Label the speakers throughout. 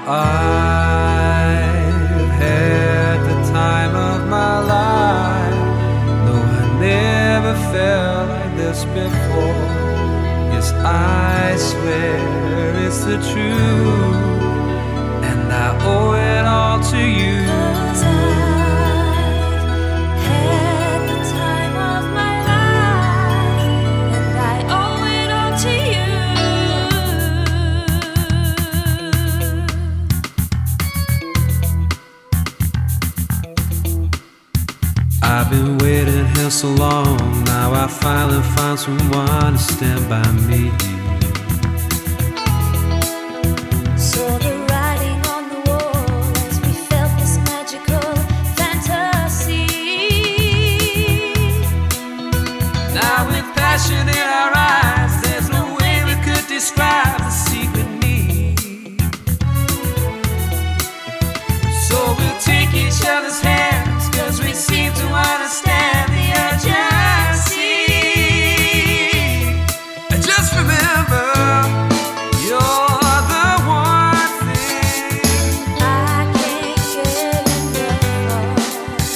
Speaker 1: I've had the time of my life. No, I never felt like this before. Yes, I swear it's the truth, and I owe it all to you.
Speaker 2: 'Cause I've had the time of my life, and I owe it all to you.
Speaker 1: I've been waiting here so long. Now I finally found someone to stand by me.
Speaker 2: Saw the writing on the wall as we felt this magical fantasy.
Speaker 1: Now with passion in our eyes, there's no way we could describe the secret need. So we'll take each other's hands, 'cause we seem to understand the urgency. And just remember, you're the one thing
Speaker 2: I can't get enough of.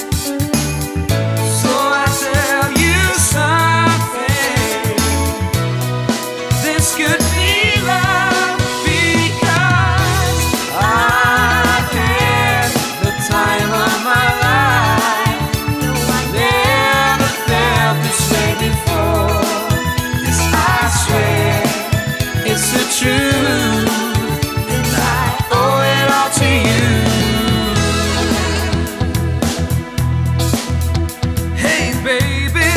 Speaker 1: So I tell you something. This could be love, because I've had the time of my life.
Speaker 2: No, I
Speaker 1: Never felt this way before. Yes, I swear it's the truth, and I owe it all to you. Hey, baby.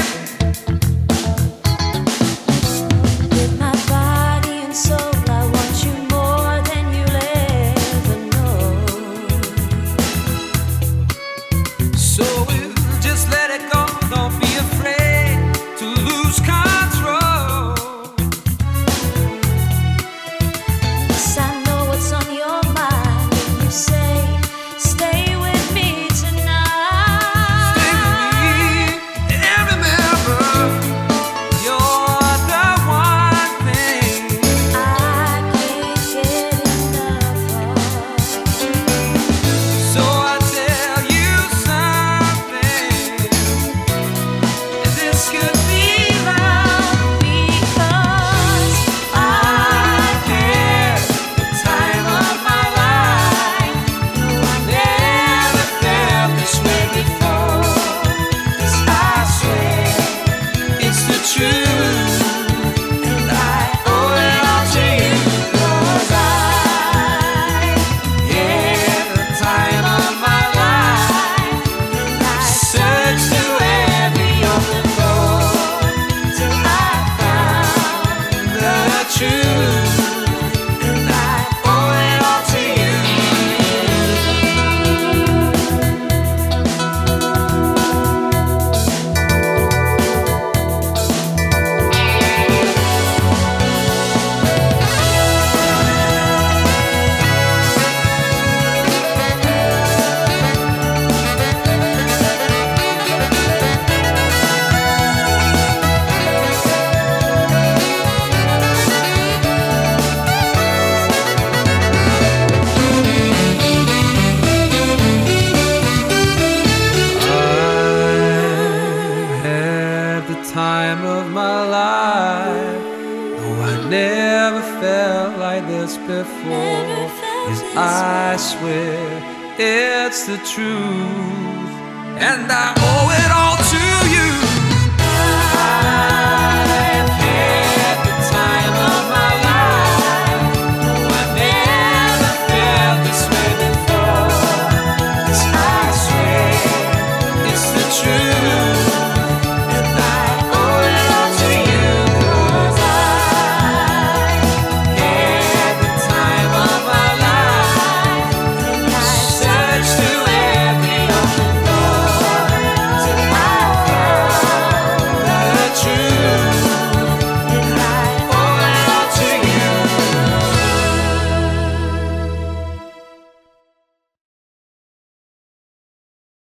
Speaker 2: With my body and soul, I want you more than you'll ever know.
Speaker 1: So we'll just let it go. Don't be afraid to lose control.
Speaker 2: 'Cause I know what's on your mind when you say, stay with me tonight.
Speaker 1: Stay with me and remember, you're the one thing
Speaker 2: I can't get enough of.
Speaker 1: So I tell you something. This could be love,
Speaker 2: Because
Speaker 1: I've had the time of my life.
Speaker 2: no, I
Speaker 1: Never felt this way before. Yes, I swear it's the truth, and I owe it all to you. 'Cause I had the time of my life. Searched through every open door till I found the truth, and I owe it all to you. I've had the time of my life. No, I never felt like this before.
Speaker 2: Never felt
Speaker 1: Yes,
Speaker 2: this
Speaker 1: I swear it's the truth, and I owe it all to you.